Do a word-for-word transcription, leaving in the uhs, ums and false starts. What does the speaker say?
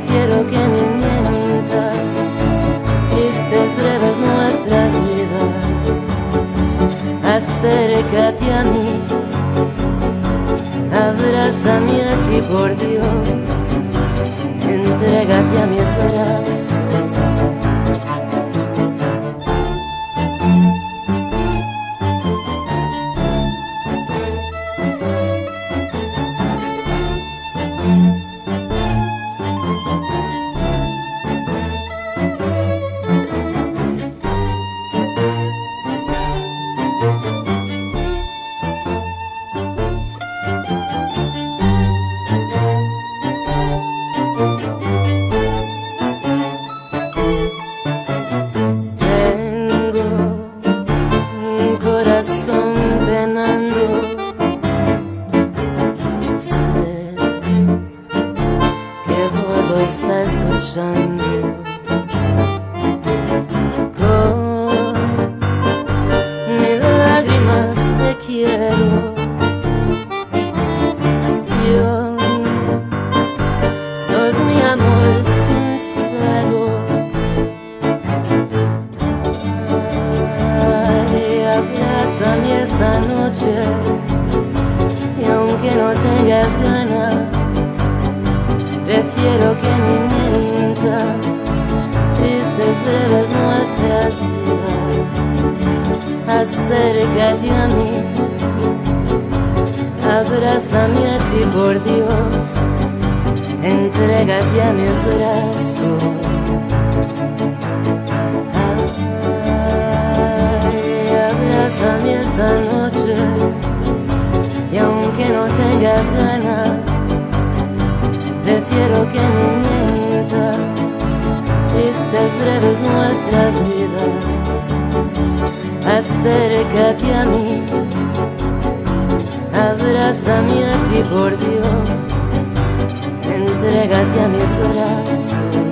prefiero que me mientas. Tristes, breves nuestras vidas, acércate a mí, abrázame a ti, por Dios, entrégate a mis brazos. Acércate a mí, abrázame a ti, por Dios, entrégate a mis brazos. Ay, abrázame esta noche, y aunque no tengas ganas, prefiero que me mientas. Tristes, breves nuestras vidas, acércate a mí, abrázame a ti, por Dios, entrégate a mis brazos.